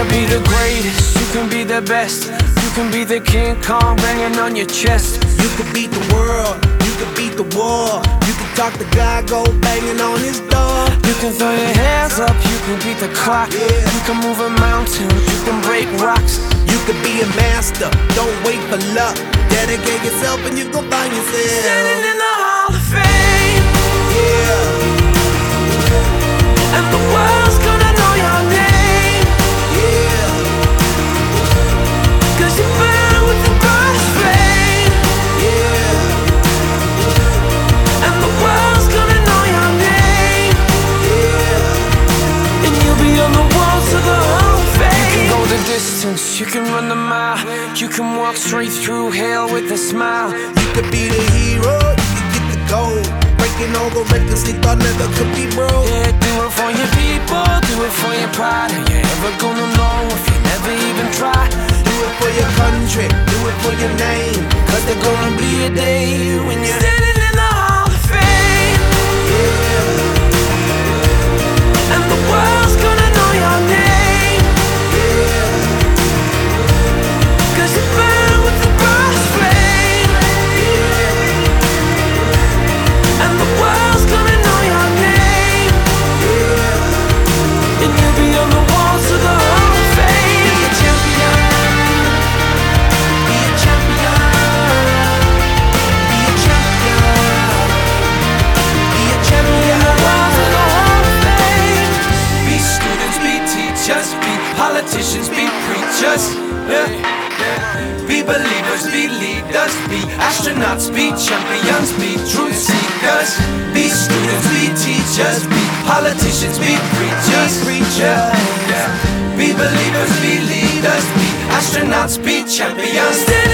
be the greatest, you can be the best. You can be the King Kong banging on your chest. You can beat the world, you can beat the war. You can talk to God, go banging on his door. You can throw your hands up, you can beat the clock. You can move a mountain, you can break rocks. You can be a master, don't wait for luck. Dedicate yourself and you gon' find yourself Standing in the Hall of Fame. Yeah, And the world's gonna know your name. yeah, 'Cause you burn with the brightest flame. yeah, And the world's gonna know your name. yeah. And you'll be on the walls of the Hall of Fame. You can go the distance, you can run the mile. You can walk straight through hell with a smile. You could be the hero, you can get the gold. Breaking all the records they thought never could be broke. Yeah, do it for your people, do it for your pride. Are you ever gonna know if you never even try? Do it for your country, do it for your name. 'Cause there's gonna be a day when you're Standing in the Hall of Fame. And the world's gonna know your name. 'Cause you burn with the brightest flame. And the world's gonna know your name. And you'll be on the walls of the Hall of Fame. Be a champion, be a champion, be a champion, be a champion. Walls of the Hall of Fame. Be students, be teachers, be politicians, be preachers. Yeah. Be believers, be leaders, be astronauts, be champions, be truth seekers. Be students, be teachers, be politicians, be preachers. Yeah. Be believers, be leaders, be astronauts, be champions.